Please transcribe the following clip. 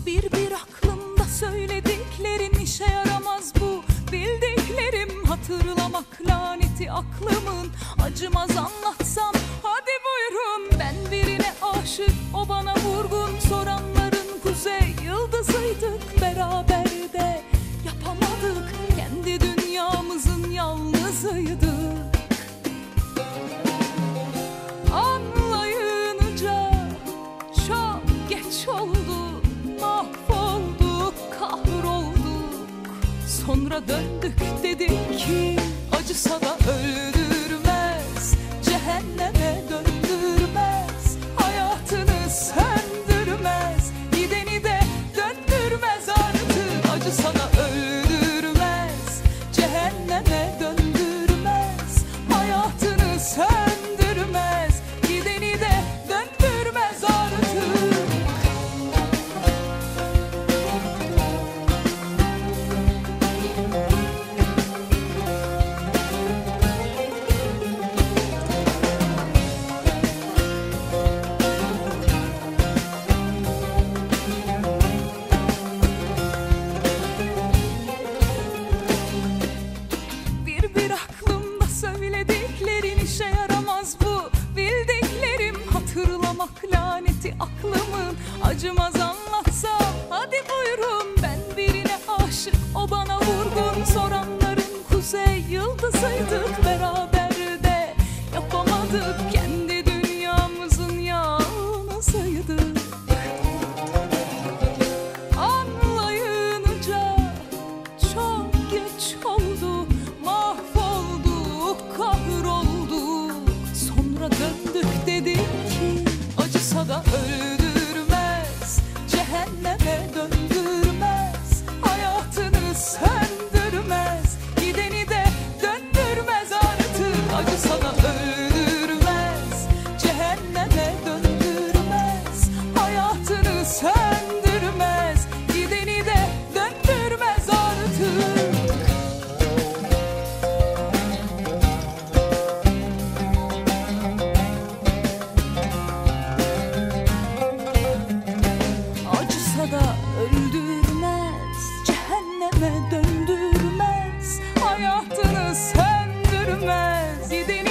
Bir aklımda söylediklerin işe yaramaz bu. Bildiklerim hatırlamak laneti aklımın. Acımaz anlatsam hadi buyurun. Ben birine aşık, o bana vurgun. Soranların kuzey yıldızıydık, beraber de yapamadık. Kendi dünyamızın yalnızıydık. Anlayınca çok geç oldu. Mahvolduk, kahrolduk. Sonra döndük, dedik ki acısa da öldürmez, cehenneme döndürmez, hayatını söndürmez, gideni de döndürmez artık. Acısa da öldürmez, cehenneme döndürmez, hayatını söndürmez, gideni de döndürmez artık. Bir aklımda söylediklerin işe yaramaz bu. Bildiklerim hatırlamak laneti aklımın. Acımaz anlatsam hadi buyurun. Ben birine aşık, o bana vurgun. Soranların kuzey yıldızıydık, beraber de yapamadık. Kendi dünyamızın yalnızıydık. Anlayınca çok geç oldu. Mahvolduk, kahrolduk. Sonra döndük, dedik ki acısa da öldürmez, cehenneme döndürmez, hayatını söndürmez, gideni de döndürmez artık. Acısa da öldürmez, cehenneme döndürmez, hayatını söndürmez, gideni de döndürmez artık. Acısa da öldürmez, cehenneme döndürmez, hayatını söndürmez, gideni